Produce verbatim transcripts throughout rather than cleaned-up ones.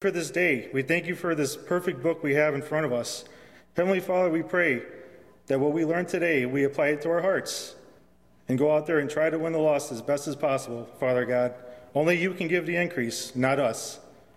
For this day, we thank you for this perfect book we have in front of us. Heavenly Father, we pray that what we learn today, we apply it to our hearts and go out there and try to win the lost as best as possible, Father God. Only you can give the increase, not us.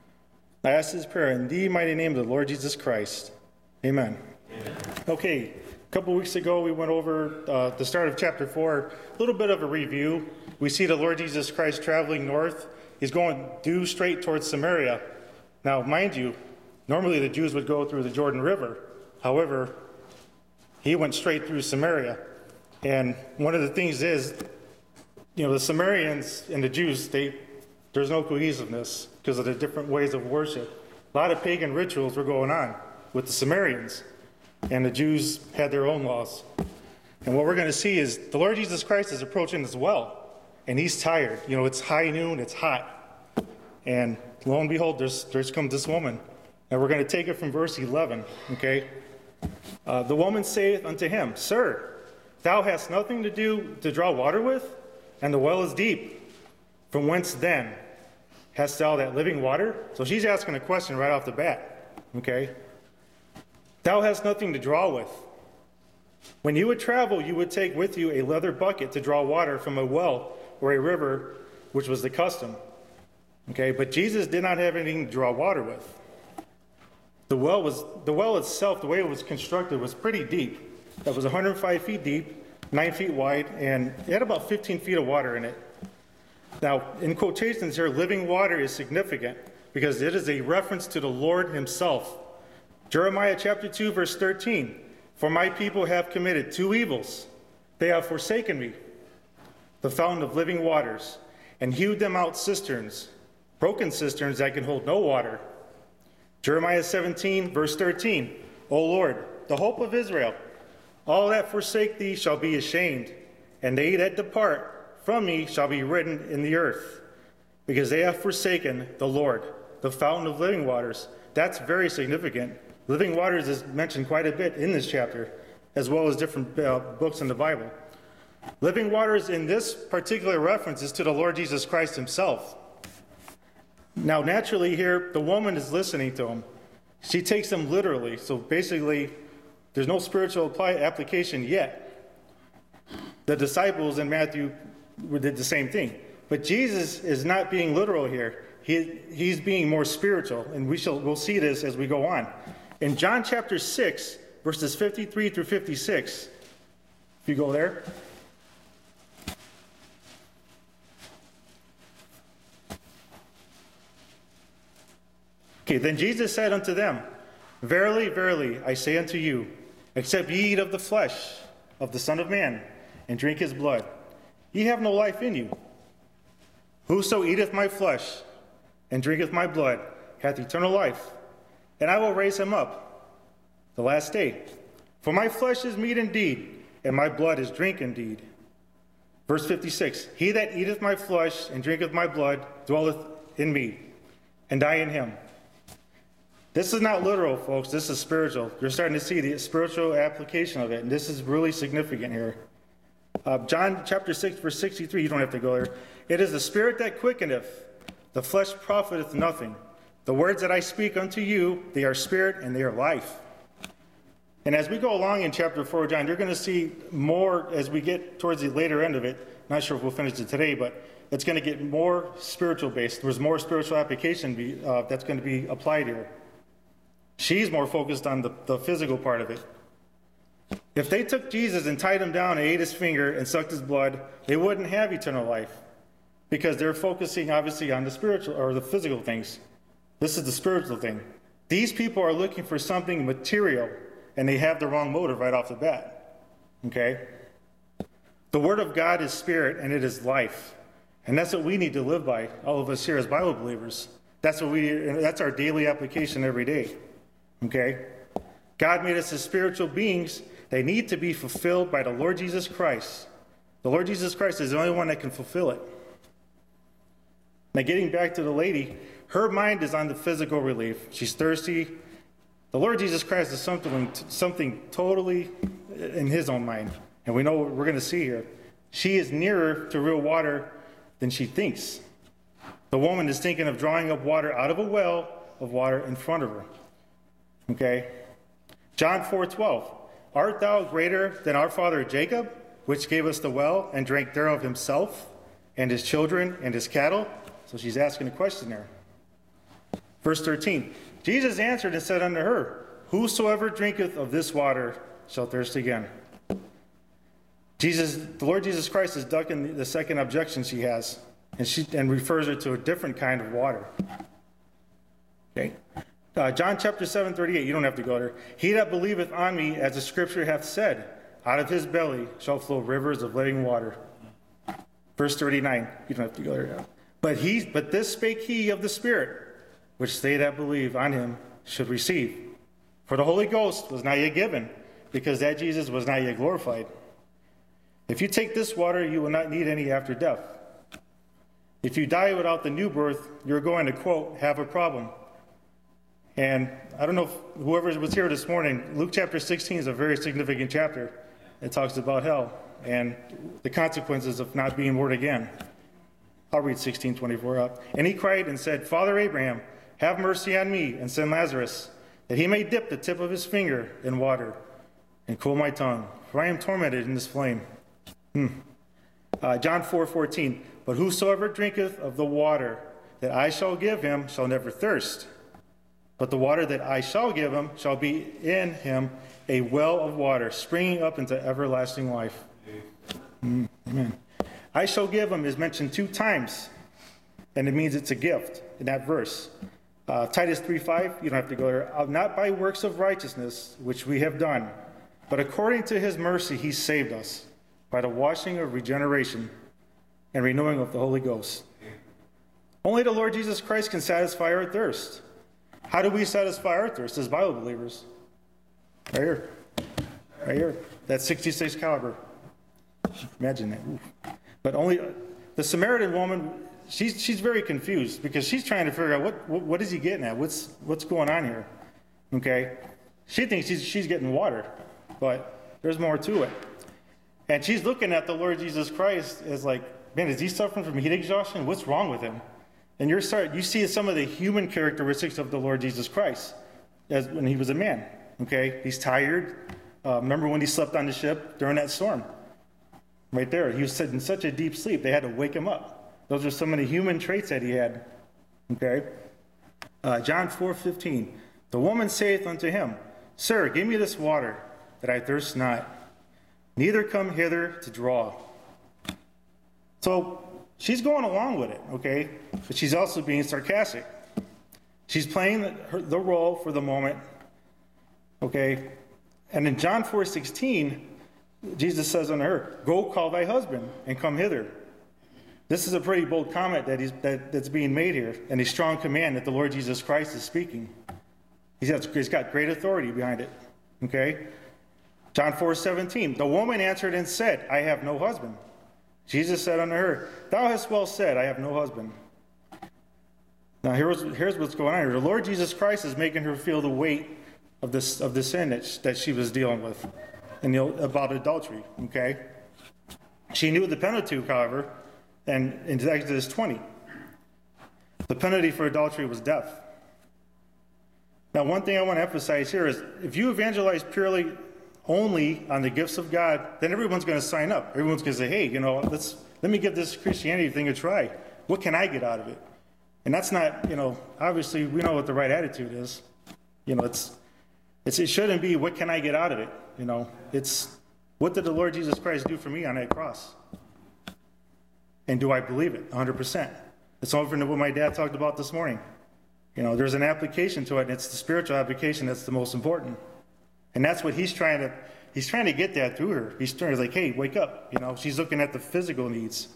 I ask this prayer in the mighty name of the Lord Jesus Christ. Amen. Amen. Okay, a couple weeks ago we went over uh, the start of chapter four, a little bit of a review. We see the Lord Jesus Christ traveling north. He's going due straight towards Samaria. Now, mind you, normally the Jews would go through the Jordan River. However, he went straight through Samaria. And one of the things is, you know, the Samaritans and the Jews, they, there's no cohesiveness because of the different ways of worship. A lot of pagan rituals were going on with the Samaritans, and the Jews had their own laws. And what we're going to see is the Lord Jesus Christ is approaching as well, and he's tired. You know, it's high noon, it's hot. And lo and behold, there's, there's comes this woman. And we're going to take it from verse eleven, okay? Uh, the woman saith unto him, Sir, thou hast nothing to do to draw water with, and the well is deep. From whence then hast thou that living water? So she's asking a question right off the bat, okay? Thou hast nothing to draw with. When you would travel, you would take with you a leather bucket to draw water from a well or a river, which was the custom. Okay, but Jesus did not have anything to draw water with. The well was the well itself, the way it was constructed, was pretty deep. That was one hundred five feet deep, nine feet wide, and it had about fifteen feet of water in it. Now, in quotations here, living water is significant because it is a reference to the Lord himself. Jeremiah chapter two, verse thirteen, For my people have committed two evils. They have forsaken me, the fountain of living waters, and hewed them out cisterns, broken cisterns that can hold no water. Jeremiah seventeen, verse thirteen, O Lord, the hope of Israel, all that forsake thee shall be ashamed, and they that depart from me shall be written in the earth, because they have forsaken the Lord, the fountain of living waters. That's very significant. Living waters is mentioned quite a bit in this chapter, as well as different uh, books in the Bible. Living waters in this particular reference is to the Lord Jesus Christ himself. Now, naturally here, the woman is listening to him. She takes him literally. So basically, there's no spiritual apply application yet. The disciples in Matthew did the same thing. But Jesus is not being literal here. He, he's being more spiritual, and we shall, we'll see this as we go on. In John chapter six, verses fifty-three through fifty-six, if you go there. Okay, then Jesus said unto them, Verily, verily, I say unto you, except ye eat of the flesh of the Son of Man, and drink his blood, ye have no life in you. Whoso eateth my flesh, and drinketh my blood, hath eternal life, and I will raise him up the last day. For my flesh is meat indeed, and my blood is drink indeed. Verse fifty-six, He that eateth my flesh, and drinketh my blood, dwelleth in me, and I in him. This is not literal, folks. This is spiritual. You're starting to see the spiritual application of it, and this is really significant here. Uh, John chapter six, verse sixty-three, you don't have to go there. It is the spirit that quickeneth, the flesh profiteth nothing. The words that I speak unto you, they are spirit and they are life. And as we go along in chapter four, John, you're going to see more as we get towards the later end of it. Not sure if we'll finish it today, but it's going to get more spiritual based. There's more spiritual application be, uh, that's going to be applied here. She's more focused on the, the physical part of it. If they took Jesus and tied him down and ate his finger and sucked his blood, they wouldn't have eternal life because they're focusing obviously on the spiritual or the physical things. This is the spiritual thing. These people are looking for something material, and they have the wrong motive right off the bat. Okay? The Word of God is spirit, and it is life. And that's what we need to live by, all of us here as Bible believers. That's what we. That's our daily application every day. Okay? God made us as spiritual beings. They need to be fulfilled by the Lord Jesus Christ. The Lord Jesus Christ is the only one that can fulfill it. Now, getting back to the lady, her mind is on the physical relief. She's thirsty. The Lord Jesus Christ is something, something totally in his own mind. And we know what we're going to see here. She is nearer to real water than she thinks. The woman is thinking of drawing up water out of a well of water in front of her. Okay? John four twelve. Art thou greater than our father Jacob, which gave us the well and drank thereof himself, and his children, and his cattle? So she's asking a question there. Verse thirteen. Jesus answered and said unto her, whosoever drinketh of this water shall thirst again. Jesus, the Lord Jesus Christ is ducking the second objection she has, and she and refers her to a different kind of water. Okay. Uh, John chapter seven, thirty-eight, you don't have to go there. He that believeth on me, as the scripture hath said, out of his belly shall flow rivers of living water. Verse thirty-nine, you don't have to go there now. But he, but this spake he of the Spirit, which they that believe on him should receive. For the Holy Ghost was not yet given, because that Jesus was not yet glorified. If you take this water, you will not need any after death. If you die without the new birth, you're going to, quote, have a problem. And I don't know if whoever was here this morning, Luke chapter sixteen is a very significant chapter. It talks about hell and the consequences of not being born again. I'll read sixteen twenty-four up. And he cried and said, Father Abraham, have mercy on me, and send Lazarus, that he may dip the tip of his finger in water and cool my tongue, for I am tormented in this flame. Hmm. Uh, John four fourteen. But whosoever drinketh of the water that I shall give him shall never thirst. But the water that I shall give him shall be in him a well of water, springing up into everlasting life. Mm, amen. I shall give him is mentioned two times, and it means it's a gift in that verse. Uh, Titus three five, you don't have to go there. Not by works of righteousness, which we have done, but according to his mercy he saved us, by the washing of regeneration and renewing of the Holy Ghost. Only the Lord Jesus Christ can satisfy our thirst. How do we satisfy our thirst as Bible believers? Right here. Right here. That sixty-six caliber. Imagine that. Ooh. But only the Samaritan woman, she's she's very confused because she's trying to figure out what what, what is he getting at? What's what's going on here? Okay? She thinks she's she's getting water, but there's more to it. And she's looking at the Lord Jesus Christ as like, man, is he suffering from heat exhaustion? What's wrong with him? And you're start, you see some of the human characteristics of the Lord Jesus Christ as when he was a man. Okay, he's tired. Uh, remember when he slept on the ship during that storm? Right there, he was in such a deep sleep they had to wake him up. Those are some of the human traits that he had. Okay, uh, John four fifteen. The woman saith unto him, Sir, give me this water, that I thirst not, neither come hither to draw. So she's going along with it, okay? But she's also being sarcastic. She's playing the, her, the role for the moment, okay? And in John four sixteen, Jesus says unto her, Go call thy husband and come hither. This is a pretty bold comment that he's, that, that's being made here, and a strong command that the Lord Jesus Christ is speaking. He's got, he's got great authority behind it, okay? John four seventeen, the woman answered and said, I have no husband. Jesus said unto her, Thou hast well said, I have no husband. Now here's, here's what's going on here. The Lord Jesus Christ is making her feel the weight of this of the sin that she, that she was dealing with, and you know, about adultery. Okay, she knew the Pentateuch, however, and in Exodus twenty, the penalty for adultery was death. Now, one thing I want to emphasize here is, if you evangelize purely only on the gifts of God, then everyone's going to sign up. Everyone's going to say, hey, you know, let's let me give this Christianity thing a try. What can I get out of it? And that's not, you know, obviously we know what the right attitude is. You know, it's, it's it shouldn't be, what can I get out of it? You know, it's, what did the Lord Jesus Christ do for me on that cross? And do I believe it? one hundred percent. It's over to what my dad talked about this morning. You know, there's an application to it, and it's the spiritual application that's the most important. And that's what he's trying to, he's trying to get that through her. He's trying to like, hey, wake up. You know, she's looking at the physical needs.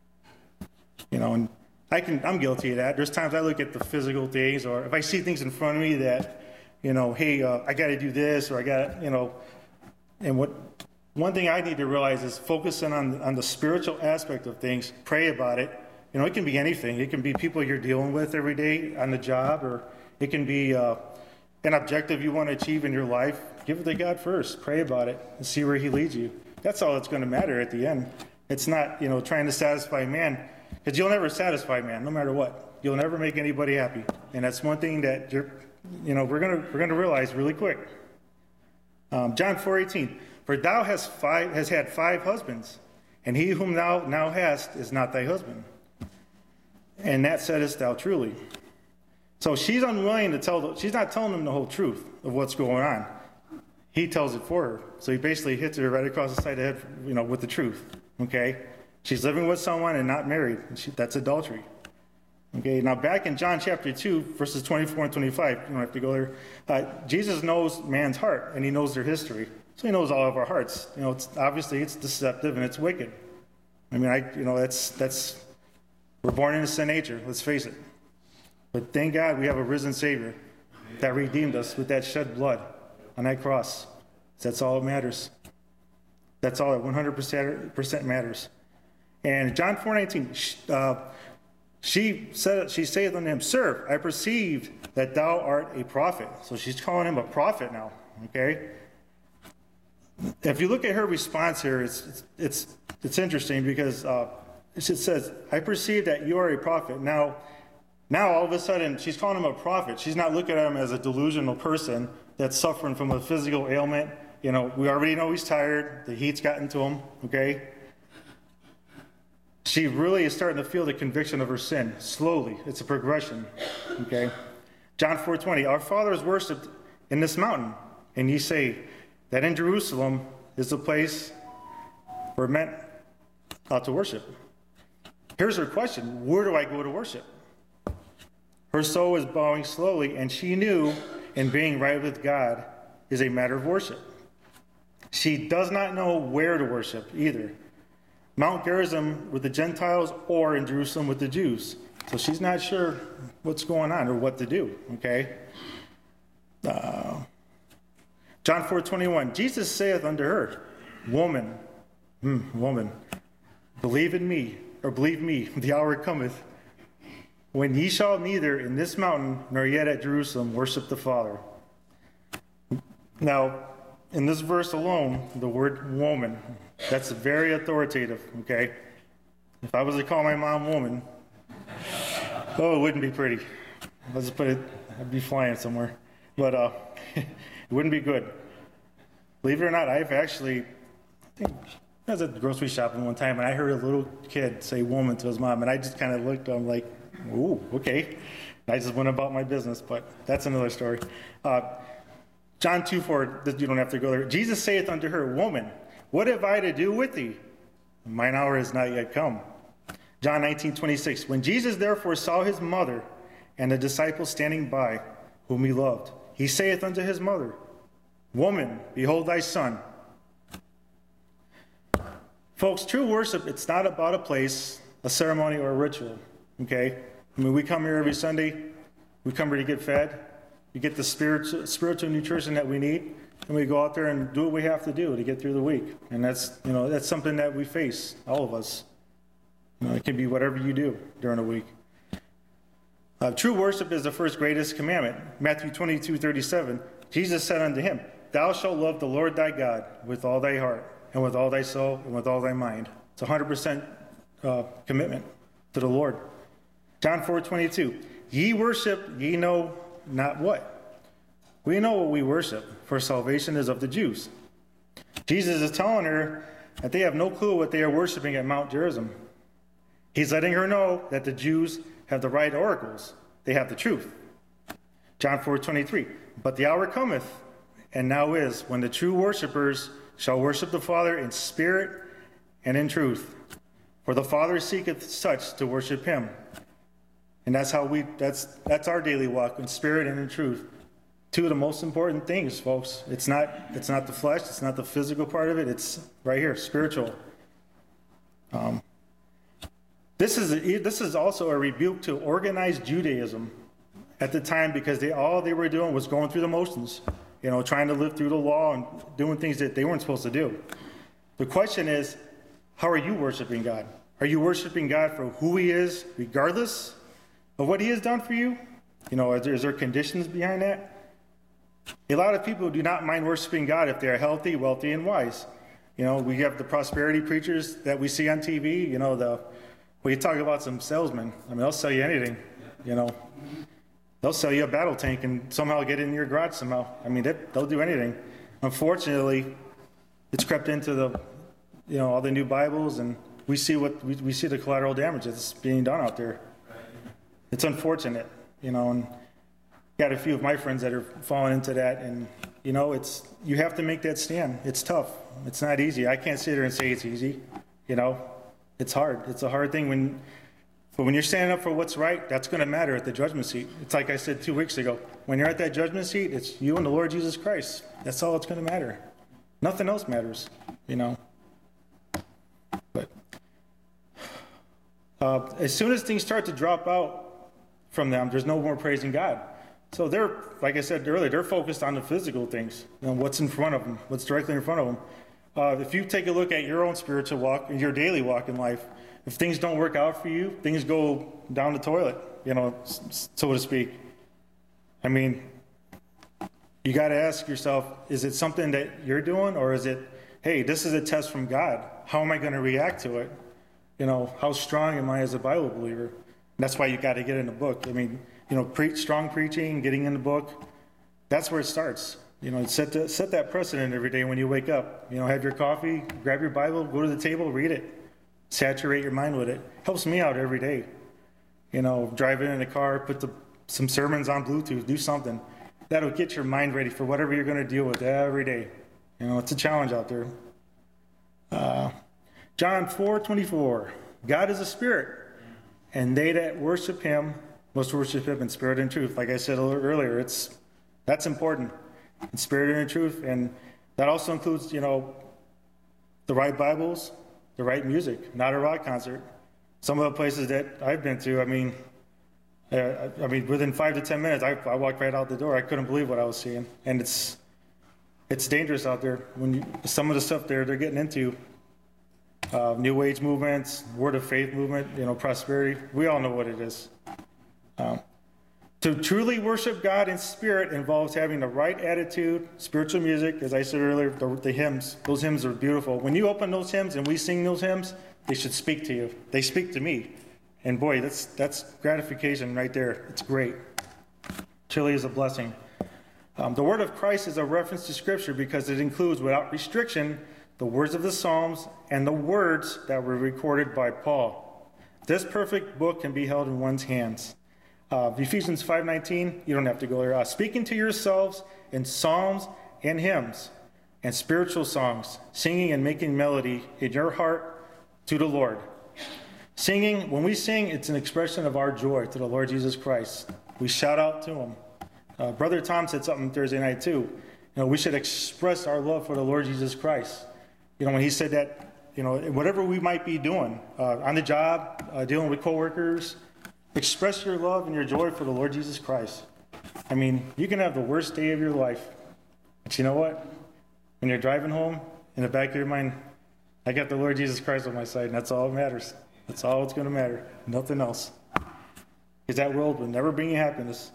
You know, and I can, I'm guilty of that. There's times I look at the physical things, or if I see things in front of me that, you know, hey, uh, I got to do this, or I got to, you know, and what, one thing I need to realize is focusing on, on the spiritual aspect of things, pray about it. You know, it can be anything. It can be people you're dealing with every day on the job, or it can be uh, an objective you want to achieve in your life. Give it to God first. Pray about it and see where he leads you. That's all that's going to matter at the end. It's not, you know, trying to satisfy man, because you'll never satisfy man, no matter what. you'll never make anybody happy. And that's one thing that you're, you know, we're gonna we're gonna realize really quick. Um, John four eighteen. For thou hast five has had five husbands, and he whom thou now hast is not thy husband. And that saidest thou truly. So she's unwilling to tell. The, she's not telling him the whole truth of what's going on. He tells it for her. So he basically hits her right across the side of the head, you know, with the truth. Okay, she's living with someone and not married. She, that's adultery. Okay, now back in John chapter two, verses twenty-four and twenty-five, you don't have to go there. Uh, Jesus knows man's heart, and he knows their history. So he knows all of our hearts. You know, it's obviously it's deceptive and it's wicked. I mean, I you know that's that's we're born into sin nature. Let's face it. But thank God we have a risen Savior that redeemed us with that shed blood on that cross. That's all that matters. That's all that one hundred percent matters. And John four nineteen, uh, she said, she saith unto him, Sir, I perceive that thou art a prophet. So she's calling him a prophet now. Okay. If you look at her response here, it's it's it's, it's interesting because uh, it says, I perceive that you are a prophet. Now, now all of a sudden, she's calling him a prophet. She's not looking at him as a delusional person that's suffering from a physical ailment. You know, we already know he's tired. The heat's gotten to him, okay? She really is starting to feel the conviction of her sin, slowly. It's a progression, okay? John four twenty, our fathers worshipped in this mountain, and ye say that in Jerusalem is the place where men ought to worship. Here's her question, where do I go to worship? Her soul was bowing slowly, and she knew in being right with God is a matter of worship. She does not know where to worship either. Mount Gerizim with the Gentiles or in Jerusalem with the Jews. So she's not sure what's going on or what to do, okay? Uh, John four twenty-one, Jesus saith unto her, Woman, mm, woman, believe in me, or believe me, the hour cometh, when ye shall neither in this mountain nor yet at Jerusalem worship the Father. Now, in this verse alone, the word woman, that's very authoritative, okay? If I was to call my mom woman, oh, it wouldn't be pretty. Let's put it, I'd be flying somewhere. But uh, it wouldn't be good. Believe it or not, I've actually, I think I was at the grocery shopping one time, and I heard a little kid say woman to his mom, and I just kind of looked, I'm like, ooh, okay. And I just went about my business, but that's another story. Uh, John two four, you don't have to go there. Jesus saith unto her, Woman, what have I to do with thee? Mine hour is not yet come. John nineteen twenty-six, when Jesus therefore saw his mother and the disciples standing by, whom he loved, he saith unto his mother, Woman, behold thy son. Folks, true worship, it's not about a place, a ceremony, or a ritual, okay? I mean, we come here every Sunday. We come here to get fed. We get the spiritual, spiritual nutrition that we need, and we go out there and do what we have to do to get through the week. And that's, you know, that's something that we face, all of us. You know, it can be whatever you do during the week. Uh, true worship is the first greatest commandment. Matthew twenty-two thirty-seven, Jesus said unto him, Thou shalt love the Lord thy God with all thy heart, and with all thy soul, and with all thy mind. It's a one hundred percent uh, commitment to the Lord. John four twenty-two, ye worship, ye know not what. We know what we worship, for salvation is of the Jews. Jesus is telling her that they have no clue what they are worshiping at Mount Gerizim. He's letting her know that the Jews have the right oracles. They have the truth. John four twenty-three, but the hour cometh, and now is, when the true worshipers shall worship the Father in spirit and in truth. For the Father seeketh such to worship him. And that's how we, that's that's our daily walk, in spirit and in truth. Two of the most important things, folks. It's not, it's not the flesh, it's not the physical part of it, it's right here, spiritual. Um, this is a, this is also a rebuke to organized Judaism at the time, because they all they were doing was going through the motions, you know, trying to live through the law and doing things that they weren't supposed to do. The question is, how are you worshiping God? Are you worshiping God for who he is, regardless of what he has done for you? You know, is there, is there conditions behind that? A lot of people do not mind worshiping God if they are healthy, wealthy, and wise. You know, we have the prosperity preachers that we see on T V. You know, the when you talk about some salesmen, I mean, they'll sell you anything. you know. They'll sell you a battle tank and somehow get in your garage somehow. I mean, they, they'll do anything. Unfortunately, it's crept into the, you know, all the new Bibles, and we see what we, we see the collateral damage that's being done out there. It's unfortunate, you know, and got a few of my friends that are falling into that, and you know, it's you have to make that stand. It's tough. It's not easy. I can't sit here and say it's easy. You know, it's hard. It's a hard thing when. But when you're standing up for what's right, that's going to matter at the judgment seat. It's like I said two weeks ago. When you're at that judgment seat, it's you and the Lord Jesus Christ. That's all that's going to matter. Nothing else matters, you know. But uh, as soon as things start to drop out from them, there's no more praising God. So they're, like I said earlier, they're focused on the physical things, you know, what's in front of them, what's directly in front of them. Uh, if you take a look at your own spiritual walk, your daily walk in life, if things don't work out for you, things go down the toilet, you know, so to speak. I mean, you got to ask yourself, is it something that you're doing, or is it, hey, this is a test from God. How am I going to react to it? You know, how strong am I as a Bible believer? And that's why you got to get in the book. I mean, you know, preach, strong preaching, getting in the book, that's where it starts. You know, set, the, set that precedent every day when you wake up. You know, have your coffee, grab your Bible, go to the table, read it. Saturate your mind with it. Helps me out every day. You know, driving in the car, put the, some sermons on Bluetooth, do something. That'll get your mind ready for whatever you're going to deal with every day. You know, it's a challenge out there. Uh, John four twenty-four. God is a spirit, and they that worship him must worship him in spirit and truth. Like I said a little earlier, it's that's important. In spirit and in truth. And that also includes, you know, the right Bibles, the right music, not a rock concert. Some of the places that I've been to, I mean, uh, I mean, within five to ten minutes, I, I walked right out the door. I couldn't believe what I was seeing, and it's it's dangerous out there. When you, some of the stuff there they're getting into, uh, New Age movements, Word of Faith movement, you know, prosperity. We all know what it is. Um, to truly worship God in spirit involves having the right attitude, spiritual music, as I said earlier, the, the hymns. Those hymns are beautiful. When you open those hymns and we sing those hymns, they should speak to you. They speak to me. And boy, that's that's gratification right there. It's great. Truly is a blessing. Um, the word of Christ is a reference to Scripture because it includes, without restriction, the words of the Psalms and the words that were recorded by Paul. This perfect book can be held in one's hands. Uh, Ephesians five nineteen, you don't have to go there. Uh, Speaking to yourselves in psalms and hymns and spiritual songs, singing and making melody in your heart to the Lord. Singing, when we sing, it's an expression of our joy to the Lord Jesus Christ. We shout out to him. Uh, Brother Tom said something Thursday night too. You know, we should express our love for the Lord Jesus Christ. You know, when he said that, you know, whatever we might be doing, uh, on the job, uh, dealing with coworkers, express your love and your joy for the Lord Jesus Christ. I mean, you can have the worst day of your life, but you know what? When you're driving home, in the back of your mind, I got the Lord Jesus Christ on my side, and that's all that matters. That's all that's going to matter. Nothing else. Because that world will never bring you happiness.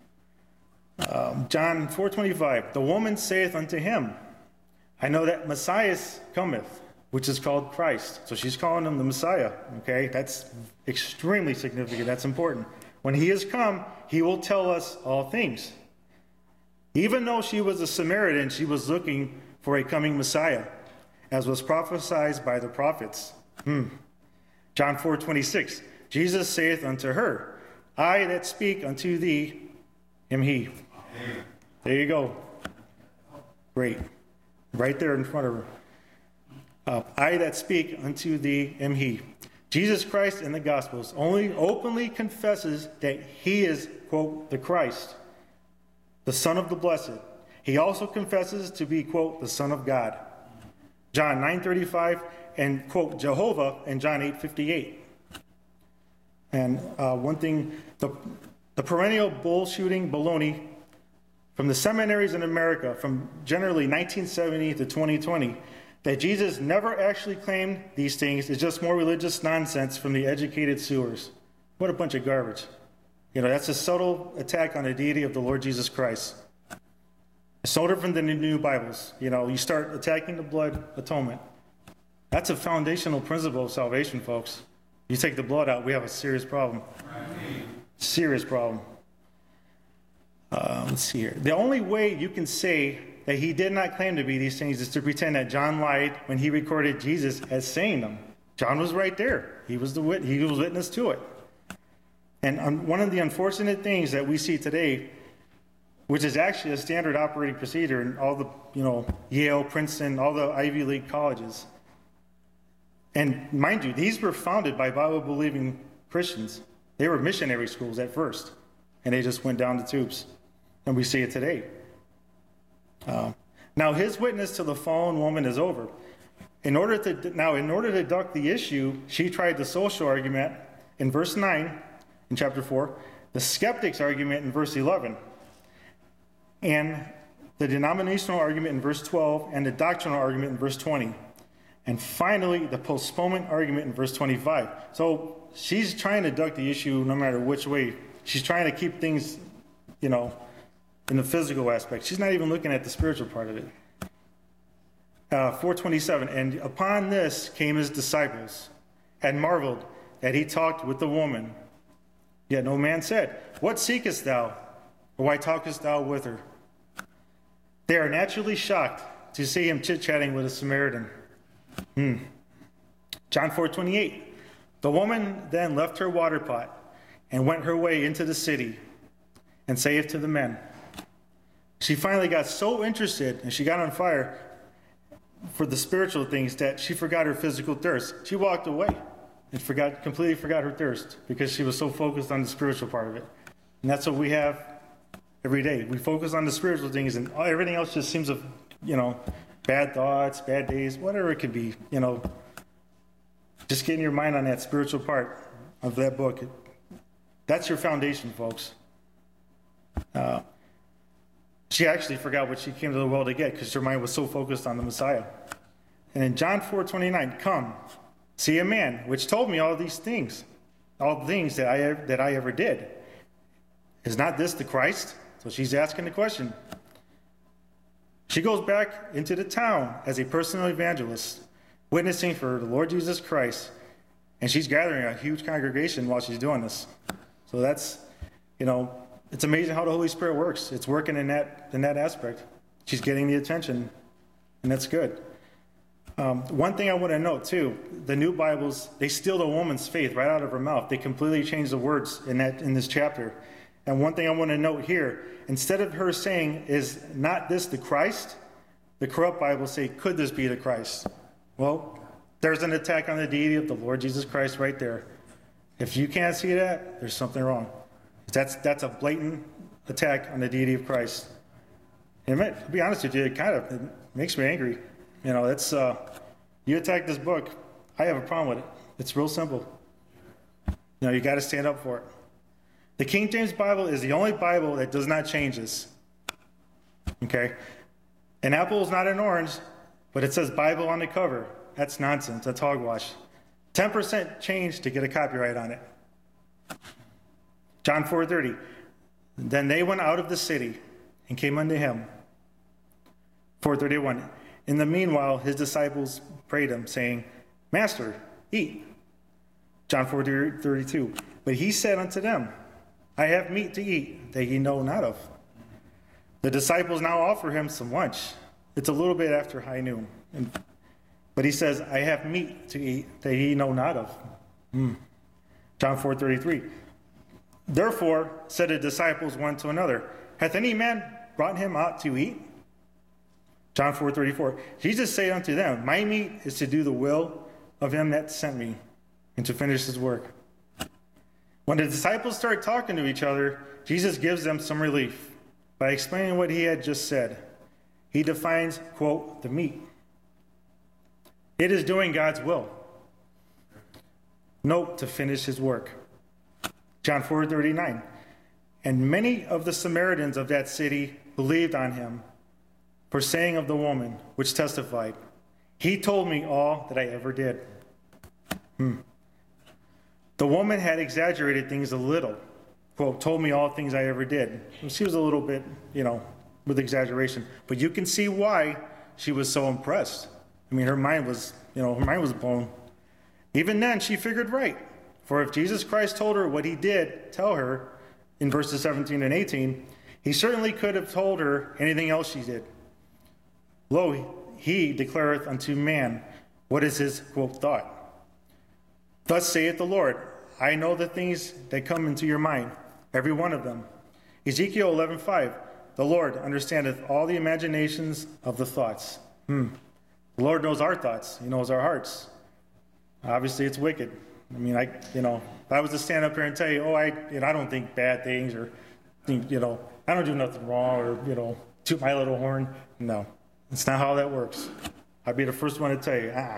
Um, John four twenty-five. The woman saith unto him, I know that Messiah cometh, which is called Christ. So she's calling him the Messiah. Okay, that's extremely significant. That's important. When he has come, he will tell us all things. Even though she was a Samaritan, she was looking for a coming Messiah, as was prophesied by the prophets. Hmm. John four twenty-six. Jesus saith unto her, I that speak unto thee am he. There you go. Great. Right there in front of her. Uh, I that speak unto thee am he. Jesus Christ in the Gospels only openly confesses that he is, quote, the Christ, the Son of the Blessed. He also confesses to be, quote, the Son of God. John nine thirty-five and, quote, Jehovah in John eight fifty-eight. And uh, one thing, the, the perennial bull-shooting baloney from the seminaries in America from generally nineteen seventy to twenty twenty, that Jesus never actually claimed these things is just more religious nonsense from the educated sewers. What a bunch of garbage. You know, that's a subtle attack on the deity of the Lord Jesus Christ. It's no different than the new Bibles. You know, you start attacking the blood atonement. That's a foundational principle of salvation, folks. You take the blood out, we have a serious problem. Serious problem. Uh, let's see here. The only way you can say that he did not claim to be these things is to pretend that John lied when he recorded Jesus as saying them. John was right there. He was the wit- he was witness to it. And um, one of the unfortunate things that we see today, which is actually a standard operating procedure in all the, you know, Yale, Princeton, all the Ivy League colleges. And mind you, these were founded by Bible-believing Christians. They were missionary schools at first, and they just went down the tubes. And we see it today. Uh, now, his witness to the fallen woman is over. In order to now, in order to duck the issue, she tried the social argument in verse nine, in chapter four, the skeptics' argument in verse eleven, and the denominational argument in verse twelve, and the doctrinal argument in verse twenty. And finally, the postponement argument in verse twenty-five. So she's trying to duck the issue no matter which way. She's trying to keep things, you know, in the physical aspect. She's not even looking at the spiritual part of it. Uh, four twenty-seven, and upon this came his disciples, and marveled that he talked with the woman. Yet no man said, what seekest thou? Or why talkest thou with her? They are naturally shocked to see him chit-chatting with a Samaritan. Hmm. John four twenty-eight, the woman then left her water pot, and went her way into the city, and saith to the men. She finally got so interested, and she got on fire for the spiritual things that she forgot her physical thirst. She walked away and forgot, completely forgot her thirst because she was so focused on the spiritual part of it. And that's what we have every day. We focus on the spiritual things, and everything else just seems of, you know, bad thoughts, bad days, whatever it could be, you know. Just getting your mind on that spiritual part of that book. That's your foundation, folks. Uh, She actually forgot what she came to the world to get because her mind was so focused on the Messiah. And in John four twenty-nine, come, see a man which told me all these things, all the things that I, that I ever did. Is not this the Christ? So she's asking the question. She goes back into the town as a personal evangelist, witnessing for the Lord Jesus Christ. And she's gathering a huge congregation while she's doing this. So that's, you know, it's amazing how the Holy Spirit works. It's working in that in that aspect. She's getting the attention, and that's good. Um, one thing I want to note, too, the new Bibles, they steal the woman's faith right out of her mouth. They completely change the words in that in this chapter. And one thing I want to note here, instead of her saying, is not this the Christ? The corrupt Bibles say, could this be the Christ? Well, there's an attack on the deity of the Lord Jesus Christ right there. If you can't see that, there's something wrong. That's that's a blatant attack on the deity of Christ. And to be honest with you, it kind of it makes me angry. You know, it's uh, you attack this book, I have a problem with it. It's real simple. You know, you got to stand up for it. The King James Bible is the only Bible that does not change this. Okay, an apple is not an orange, but it says Bible on the cover. That's nonsense. That's hogwash. Ten percent change to get a copyright on it. John four thirty, then they went out of the city and came unto him. four thirty-one, in the meanwhile his disciples prayed him, saying, Master, eat. John four thirty-two, but he said unto them, I have meat to eat that ye know not of. The disciples now offer him some lunch. It's a little bit after high noon. And, but he says, I have meat to eat that ye know not of. Mm. John four thirty-three, therefore said the disciples one to another, hath any man brought him out to eat? John four thirty-four, Jesus said unto them, my meat is to do the will of him that sent me, and to finish his work. When the disciples start talking to each other, Jesus gives them some relief by explaining what he had just said. He defines, quote, the meat. It is doing God's will. Note, to finish his work. John four thirty-nine, and many of the Samaritans of that city believed on him for saying of the woman, which testified, he told me all that I ever did. Hmm. The woman had exaggerated things a little. Quote, told me all things I ever did. She was a little bit, you know, with exaggeration. But you can see why she was so impressed. I mean, her mind was, you know, her mind was blown. Even then, she figured right. For if Jesus Christ told her what he did tell her in verses seventeen and eighteen, he certainly could have told her anything else she did. Lo, he declareth unto man what is his, quote, thought. Thus saith the Lord, I know the things that come into your mind, every one of them. Ezekiel eleven five, the Lord understandeth all the imaginations of the thoughts. Hmm. The Lord knows our thoughts. He knows our hearts. Obviously, it's wicked. I mean, I, you know, if I was to stand up here and tell you, oh, I, you know, I don't think bad things or think, you know, I don't do nothing wrong or, you know, toot my little horn. No, it's not how that works. I'd be the first one to tell you, ah.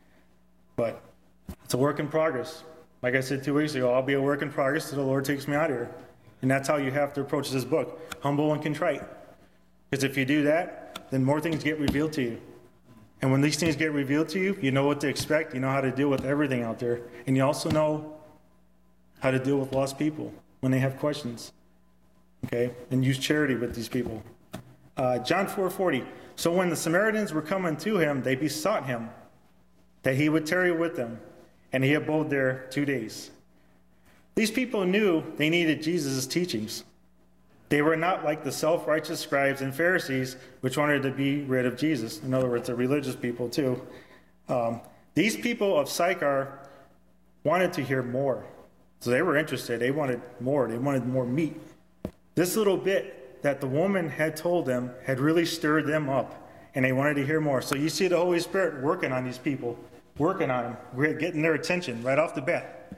But it's a work in progress. Like I said two weeks ago, I'll be a work in progress till the Lord takes me out of here. And that's how you have to approach this book, humble and contrite. Because if you do that, then more things get revealed to you. And when these things get revealed to you, you know what to expect. You know how to deal with everything out there. And you also know how to deal with lost people when they have questions. Okay? And use charity with these people. Uh, John four forty. So when the Samaritans were coming to him, they besought him that he would tarry with them. And he abode there two days. These people knew they needed Jesus' teachings. They were not like the self-righteous scribes and Pharisees, which wanted to be rid of Jesus. In other words, the religious people too. Um, these people of Sychar wanted to hear more. So they were interested. They wanted more. They wanted more meat. This little bit that the woman had told them had really stirred them up, and they wanted to hear more. So you see the Holy Spirit working on these people, working on them. We're getting their attention right off the bat.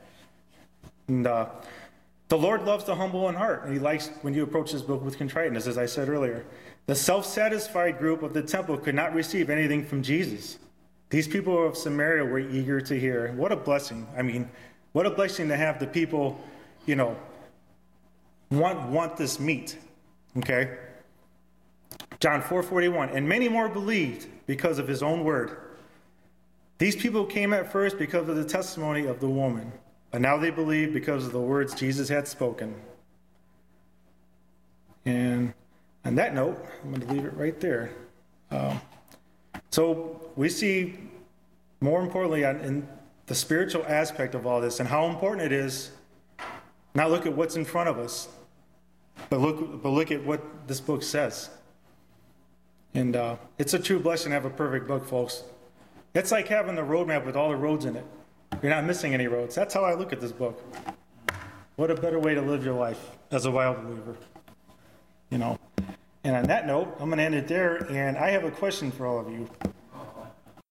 And uh, the Lord loves the humble in heart, and he likes when you approach this book with contriteness, as I said earlier. The self-satisfied group of the temple could not receive anything from Jesus. These people of Samaria were eager to hear. What a blessing. I mean, what a blessing to have the people, you know, want, want this meat. Okay? John four forty-one, and many more believed because of his own word. These people came at first because of the testimony of the woman. But now they believe because of the words Jesus had spoken. And on that note, I'm going to leave it right there. Um, so we see, more importantly, in the spiritual aspect of all this and how important it is not look at what's in front of us, but look, but look at what this book says. And uh, it's a true blessing to have a perfect book, folks. It's like having the roadmap with all the roads in it. You're not missing any roads. That's how I look at this book. What a better way to live your life as a Bible believer. You know. And on that note, I'm going to end it there. And I have a question for all of you.